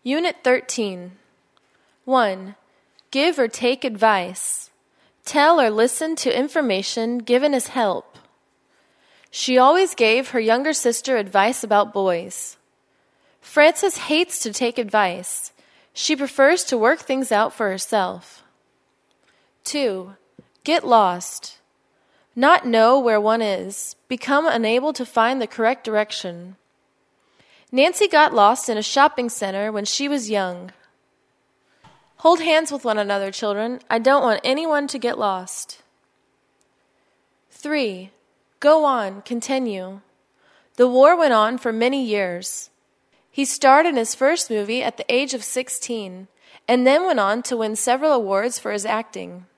Unit 13. 1. Give or take advice. Tell or listen to information given as help. She always gave her younger sister advice about boys. Frances hates to take advice. She prefers to work things out for herself. 2. Get lost. Not know where one is. Become unable to find the correct direction. Nancy got lost in a shopping center when she was young. Hold hands with one another, children. I don't want anyone to get lost. 3. Go on, continue. The war went on for many years. He starred in his first movie at the age of 16, and then went on to win several awards for his acting.